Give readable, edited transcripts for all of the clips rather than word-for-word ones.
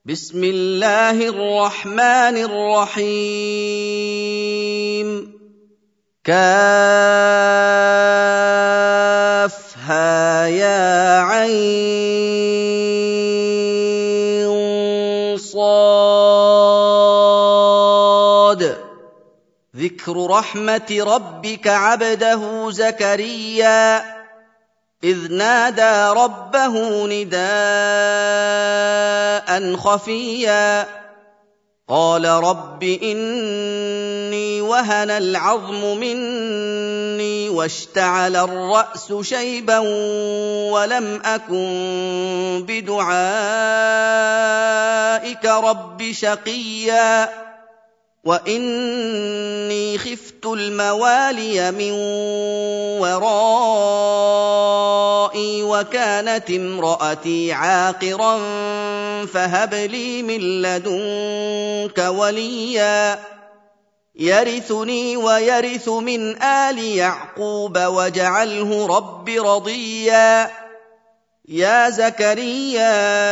بسم الله الرحمن الرحيم كافها يا عين صاد ذكر رحمة ربك عبده زكريا إذ نادى ربه نداء خفيا قال رب إني وهن العظم مني واشتعل الرأس شيبا ولم أكن بدعائك رب شقيا وإني خفت الموالي من ورائي وكانت امرأتي عاقرا فهب لي من لدنك وليا يرثني ويرث من آل يعقوب واجعله رب رضيا يا زكريا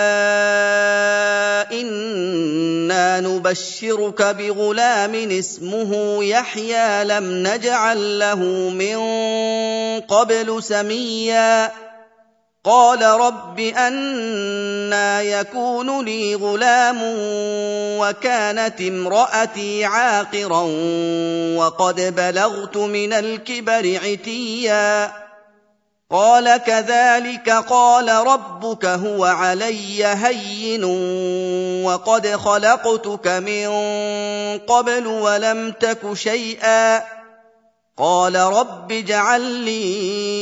إنا نبشرك بغلام اسمه يحيى لم نجعل له من قبل سميا قال رب أنى يكون لي غلام وكانت امرأتي عاقرا وقد بلغت من الكبر عتيا قال كذلك قال ربك هو علي هين وقد خلقتك من قبل ولم تك شيئا قال رب اجعل لي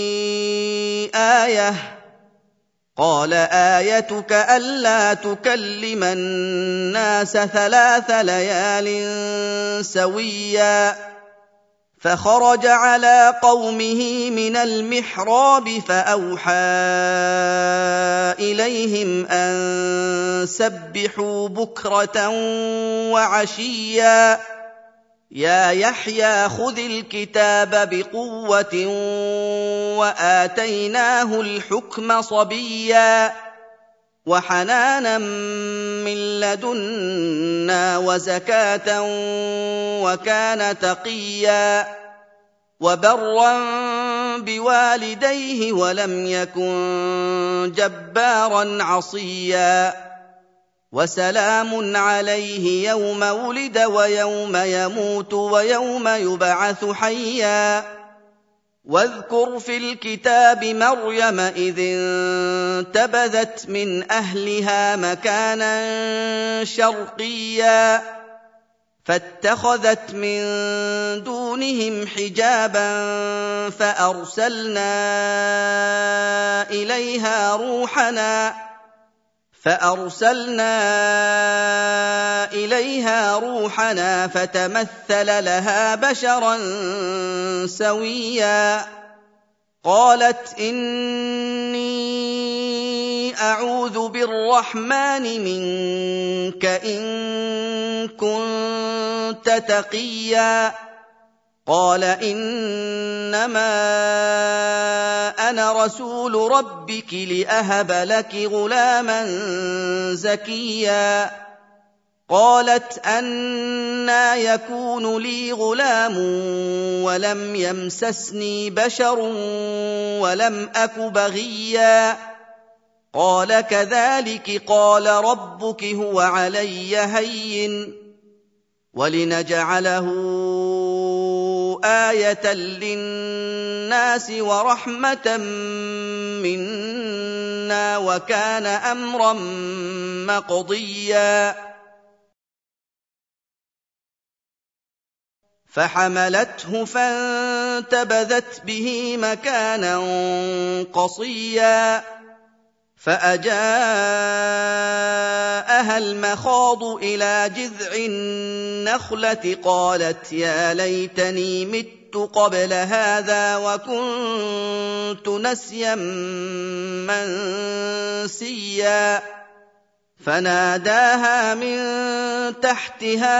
آية قال آيتك ألا تكلم الناس 3 ليال سويا فخرج على قومه من المحراب فأوحى إليهم أن سبحوا بكرة وعشيا يا يحيى خذ الكتاب بقوة وآتيناه الحكم صبيا وحنانا من لدنا وزكاة وكان تقيا وبرا بوالديه ولم يكن جبارا عصيا وسلام عليه يوم ولد ويوم يموت ويوم يبعث حيا واذكر في الكتاب مريم إذ انتبذت من أهلها مكانا شرقيا فاتخذت من دونهم حجابا فأرسلنا إليها روحنا فتمثل لها بشرا سويا قالت إني أعوذ بالرحمن منك إن كنت تقيا قال إنما أنا رسول ربك لأهب لك غلاما زكيا قالت أنى يكون لي غلام ولم يمسسني بشر ولم أك بغيا قال كذلك قال ربك هو علي هين ولنجعله آية للناس ورحمة منا وكان أمرا مقضيا فحملته فانتبذت به مكانا قصيا فأجاءها المخاض إلى جذع النخلة قالت يا ليتني مت قبل هذا وكنت نسيا منسيا فناداها من تحتها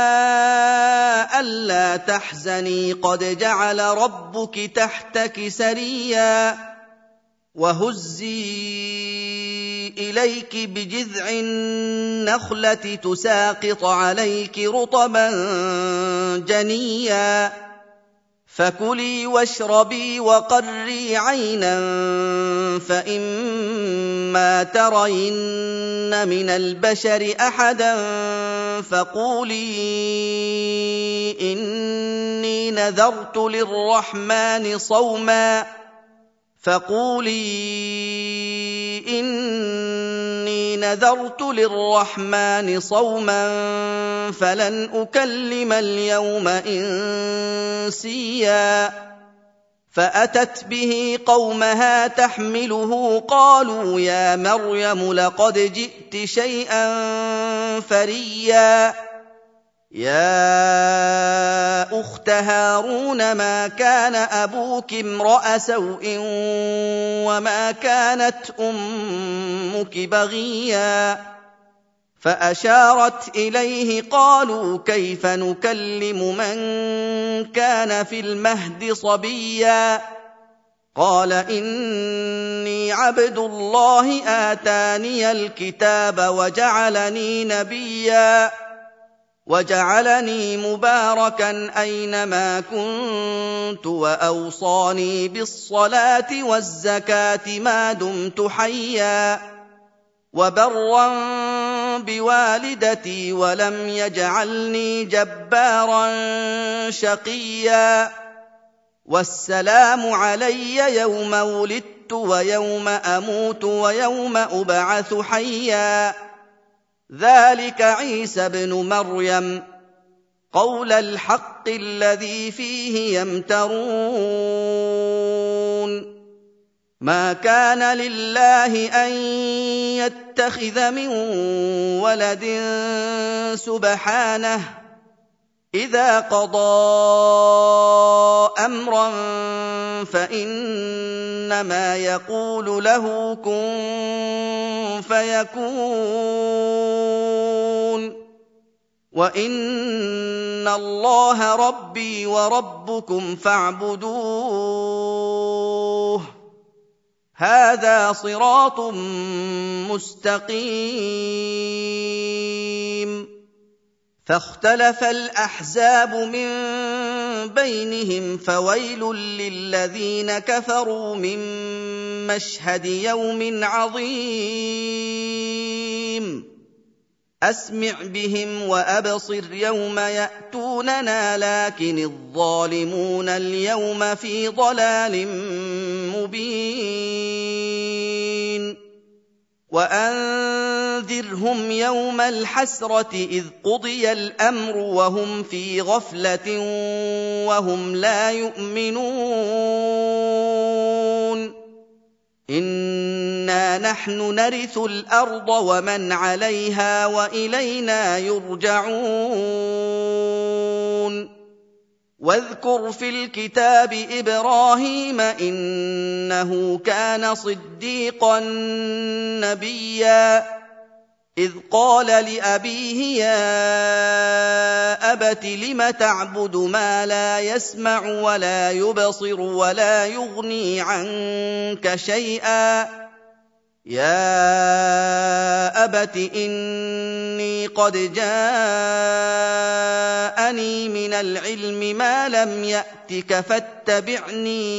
ألا تحزني قد جعل ربك تحتك سريا وهزي إليك بجذع النخلة تساقط عليك رطبا جنيا فكلي واشربي وقري عينا فإما ترين من البشر أحدا فقولي إني نذرت للرحمن صوما فلن أكلم اليوم إنسيا فأتت به قومها تحمله قالوا يا مريم لقد جئت شيئا فريا يا أخت هارون ما كان أبوك امرأ سوء وما كانت أمك بغيا فأشارت إليه قالوا كيف نكلم من كان في المهد صبيا قال إني عبد الله آتاني الكتاب وجعلني نبيا وجعلني مباركا أينما كنت وأوصاني بالصلاة والزكاة ما دمت حيا وبرا بوالدتي ولم يجعلني جبارا شقيا والسلام علي يوم ولدت ويوم أموت ويوم أبعث حيا ذلك عيسى ابن مريم قول الحق الذي فيه يمترون ما كان لله أن يتخذ من ولد سبحانه إذا قضى أمرا فإنما يقول له كن فيكون وإن الله ربي وربكم فاعبدوه هذا صراط مستقيم فاختلف الأحزاب من بينهم فويل للذين كفروا من مشهد يوم عظيم أسمع بهم وأبصر يوم يأتوننا لكن الظالمون اليوم في ضلال مبين وأنذرهم يوم الحسرة إذ قضي الأمر وهم في غفلة وهم لا يؤمنون إنا نحن نرث الأرض ومن عليها وإلينا يرجعون واذكر في الكتاب إبراهيم إنه كان صديقا نبيا إذ قال لأبيه يا أبت لم تعبد ما لا يسمع ولا يبصر ولا يغني عنك شيئا يا أبت إني قد جاءني من العلم ما لم يأتك فاتبعني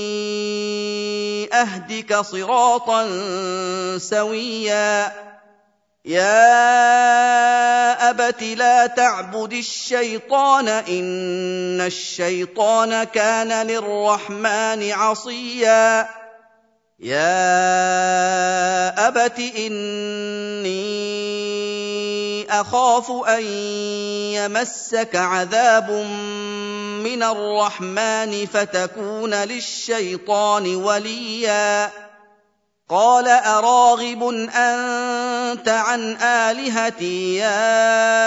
أهدك صراطا سويا يا أبت لا تعبد الشيطان إن الشيطان كان للرحمن عصيا يا أبت إني أخاف أن يمسك عذاب من الرحمن فتكون للشيطان وليا قال أراغب أنت عن آلهتي يا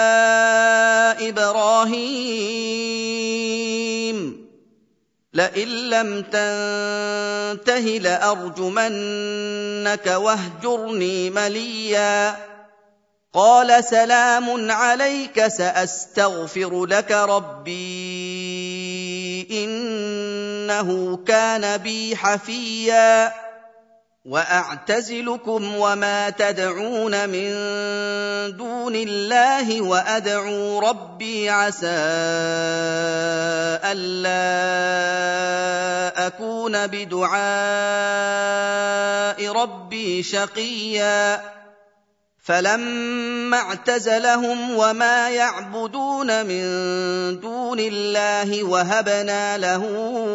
إبراهيم لئن لم تنته لأرجمنك واهجرني مليا قال سلام عليك سأستغفر لك ربي إنه كان بي حفيا وأعتزلكم وما تدعون من دون الله وأدعو ربي عسى ألا أكون بدعاء ربي شقيا فلما اعتزلهم وما يعبدون من دون الله وهبنا له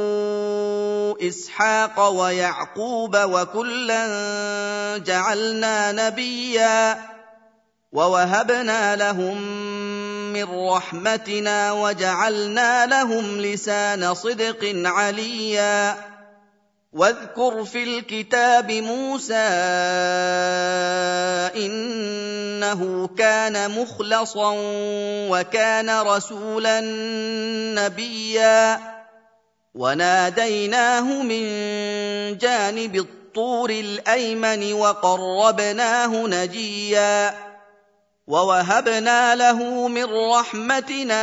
إسحاق ويعقوب وكلا جعلنا نبيا ووهبنا لهم من رحمتنا وجعلنا لهم لسان صدق عليا واذكر في الكتاب موسى إنه كان مخلصا وكان رسولا نبيا وناديناه من جانب الطور الأيمن وقربناه نجيا ووهبنا له من رحمتنا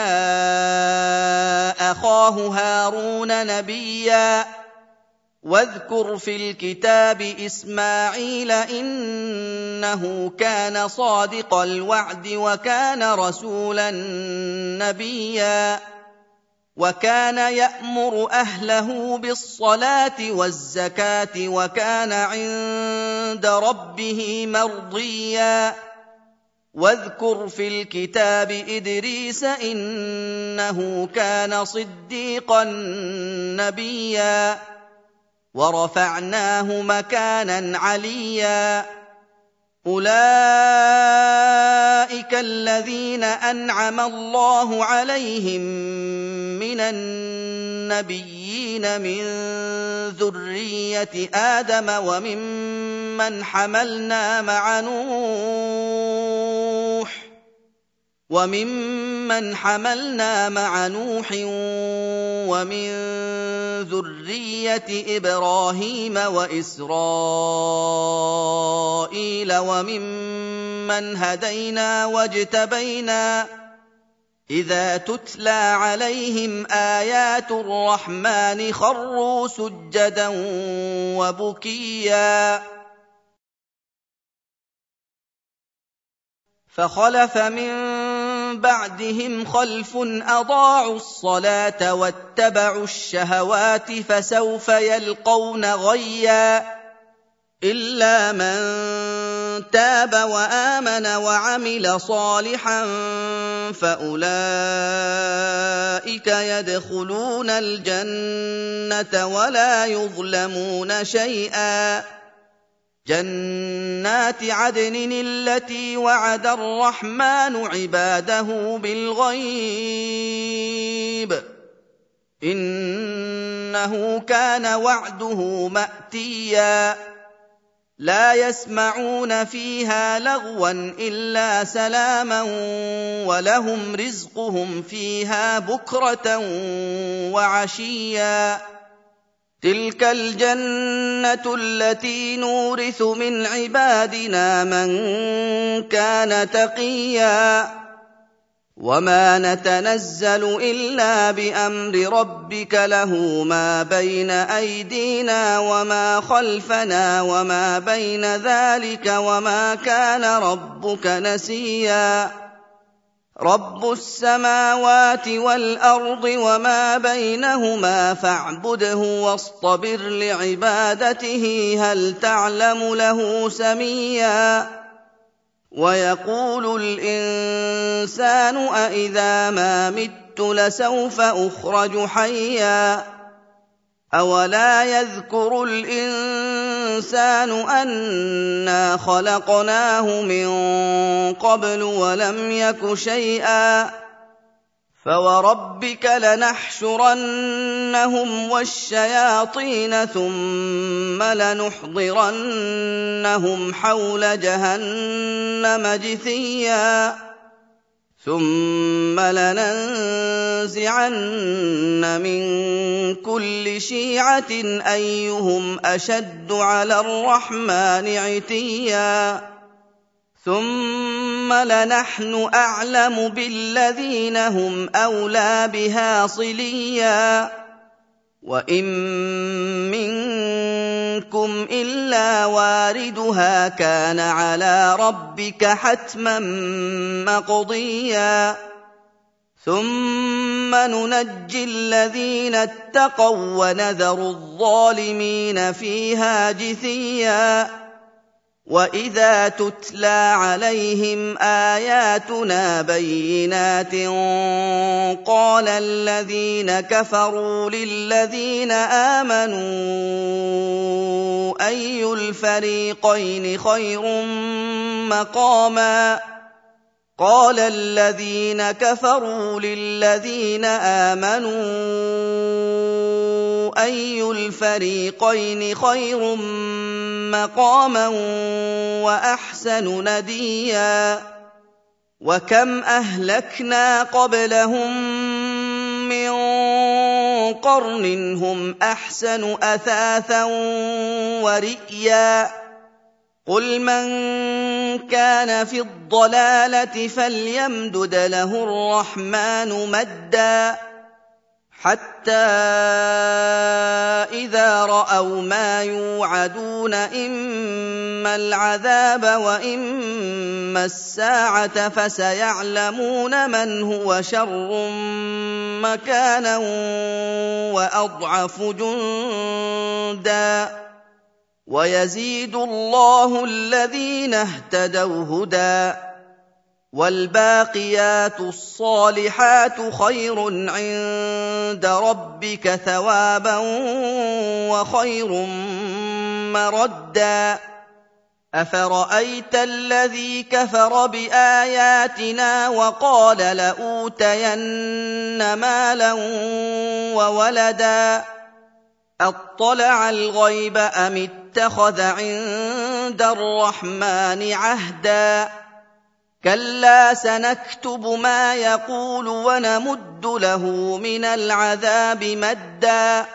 أخاه هارون نبيا واذكر في الكتاب إسماعيل إنه كان صادق الوعد وكان رسولا نبيا وكان يأمر أهله بالصلاة والزكاة وكان عند ربه مرضيا واذكر في الكتاب إدريس إنه كان صديقا نبيا ورفعناه مكانا عليا أولئك الذين أنعم الله عليهم من النبيين من ذرية آدم وممن حملنا مع نوح ومن ذرية إبراهيم وإسرائيل وممن هدينا واجتبينا إذا تتلى عليهم آيات الرحمن خروا سجدا وبكيا فخلف من بعدهم خلف أضاعوا الصلاة واتبعوا الشهوات فسوف يلقون غيا إلا من تاب وآمن وعمل صالحا فأولئك يدخلون الجنة ولا يظلمون شيئا جنات عدن التي وعد الرحمن عباده بالغيب إنه كان وعده مأتيا لا يسمعون فيها لغوا إلا سلاما ولهم رزقهم فيها بكرة وعشيا تلك الجنة التي نورث من عبادنا من كان تقيا وما نتنزل إلا بأمر ربك له ما بين أيدينا وما خلفنا وما بين ذلك وما كان ربك نسيا رب السماوات والأرض وما بينهما فاعبده واصطبر لعبادته هل تعلم له سميا ويقول الإنسان أإذا ما مت لسوف أخرج حيا أولا يذكر الإنسان أنا خلقناه من قبل ولم يك شيئا فوربك لنحشرنهم والشياطين ثم لنحضرنهم حول جهنم جثيا ثم لننزعن من كل شيعة أيهم أشد على الرحمن عتيا ثم لنحن أعلم بالذين هم أولى بها صليا وَإِن مِّنكُمْ إِلَّا وَارِدُهَا كَانَ عَلَىٰ رَبِّكَ حَتْمًا مَّقْضِيًّا ثُمَّ نُنَجِّي الَّذِينَ اتَّقَوا وَّنَذَرُ الظَّالِمِينَ فِيهَا جِثِيًّا وَإِذَا تُتْلَىٰ عَلَيْهِمْ آيَاتُنَا بَيِّنَاتٍ قَالَ الَّذِينَ كَفَرُوا لِلَّذِينَ آمَنُوا أَيُّ الْفَرِيقَيْنِ خَيْرٌ مَّقَامًا قَالَ الَّذِينَ كَفَرُوا لِلَّذِينَ آمَنُوا أَيُّ الْفَرِيقَيْنِ خَيْرٌ مَّقَامًا وَأَحْسَنُ نَدِيًّا وَكَمْ أَهْلَكْنَا قَبْلَهُم مِّن قَرْنٍ هُمْ أَحْسَنُ أَثَاثًا وَرِئْيًا قُلْ مَن كَانَ فِي الضَّلَالَةِ فَلْيَمْدُدْ لَهُ الرَّحْمَٰنُ مَدًّا حَتَّىٰ إِذَا رَأَوْا مَا يُوعَدُونَ إِمَّا الْعَذَابَ وَإِمَّا السَّاعَةَ فَسَيَعْلَمُونَ مَنْ هُوَ شَرٌّ مَّكَانًا وَأَضْعَفُ جُندًا وَيَزِيدُ اللَّهُ الَّذِينَ اهْتَدَوْا هُدًى وَالْبَاقِيَاتُ الصَّالِحَاتُ خَيْرٌ عِندَ رَبِّكَ ثَوَابًا وَخَيْرٌ مَّرَدًّا أَفَرَأَيْتَ الَّذِي كَفَرَ بِآيَاتِنَا وَقَالَ لَأُوتَيَنَّ مَالًا وَوَلَدًا أَطَّلَعَ الْغَيْبَ أَمِ اتَّخَذَ عِندَ الرَّحْمَٰنِ عَهْدًا كَلَّا سَنَكْتُبُ مَا يَقُولُ وَنَمُدُّ لَهُ مِنَ الْعَذَابِ مَدًّا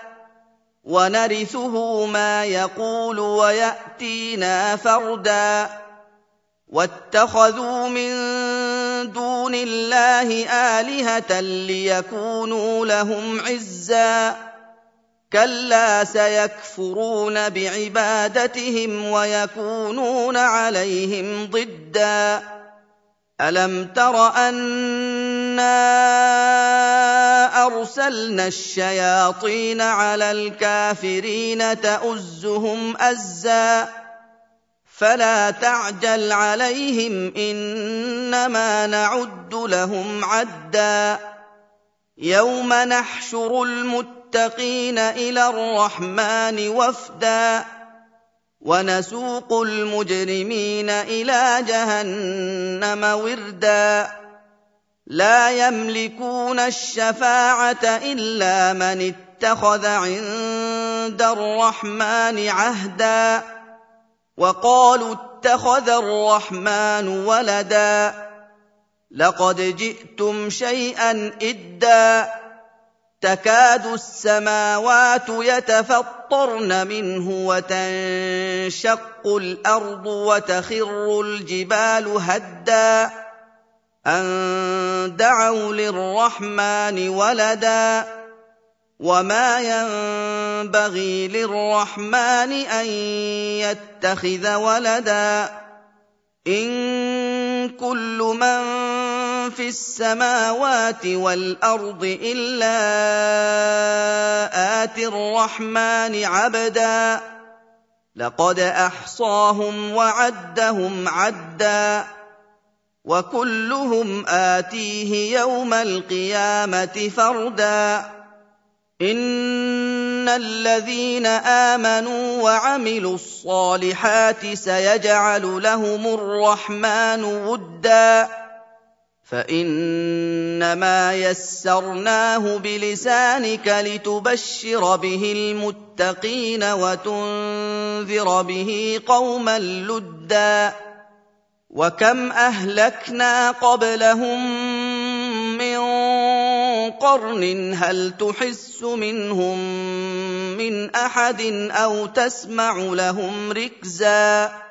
وَنَرِثُهُ مَا يَقُولُ وَيَأْتِينَا فَرْدًا وَاتَّخَذُوا مِن دُونِ اللَّهِ آلِهَةً لِّيَكُونُوا لَهُمْ عِزًّا كَلَّا سَيَكْفُرُونَ بِعِبَادَتِهِمْ وَيَكُونُونَ عَلَيْهِمْ ضِدًّا أَلَمْ تَرَ أَنَّا أَرْسَلْنَا الشَّيَاطِينَ عَلَى الْكَافِرِينَ تَؤُزُّهُمْ أَزًّا فَلَا تَعْجَلْ عَلَيْهِمْ إِنَّمَا نَعُدُّ لَهُمْ عَدًّا يَوْمَ نَحْشُرُ الْمُتَّقِينَ إِلَى الرَّحْمَٰنِ وَفْدًا وَنَسُوقُ الْمُجْرِمِينَ إِلَىٰ جَهَنَّمَ وِرْدًا لَّا يَمْلِكُونَ الشَّفَاعَةَ إِلَّا مَنِ اتَّخَذَ عِندَ الرَّحْمَٰنِ عَهْدًا وَقَالُوا اتَّخَذَ الرَّحْمَٰنُ وَلَدًا لَّقَدْ جِئْتُمْ شَيْئًا إِدًّا تَكَادُ السَّمَاوَاتُ يَتَفَطَّرْنَ مِنْهُ وَتَنشَقُّ الْأَرْضُ وَتَخِرُّ الْجِبَالُ هَدًّا أَن دَعَوْا لِلرَّحْمَٰنِ وَلَدًا وَمَا يَنبَغِي لِلرَّحْمَٰنِ أَن يَتَّخِذَ وَلَدًا إِن كُلُّ مَن فِي السَّمَاوَاتِ وَالْأَرْضِ إِلَّا آتِي الرَّحْمَٰنِ عَبْدًا لَّقَدْ أَحْصَاهُمْ وَعَدَّهُمْ عَدًّا وَكُلُّهُمْ آتِيهِ يَوْمَ الْقِيَامَةِ فَرْدًا إِنَّ الَّذِينَ آمَنُوا وَعَمِلُوا الصَّالِحَاتِ سَيَجْعَلُ لَهُمُ الرَّحْمَٰنُ وُدًّا فَإِنَّمَا يَسَّرْنَاهُ بِلِسَانِكَ لِتُبَشِّرَ بِهِ الْمُتَّقِينَ وَتُنذِرَ بِهِ قَوْمًا لُّدًّا وَكَمْ أَهْلَكْنَا قَبْلَهُم مِّن قَرْنٍ هَلْ تُحِسُّ مِنْهُم مِّنْ أَحَدٍ أَوْ تَسْمَعُ لَهُمْ رِكْزًا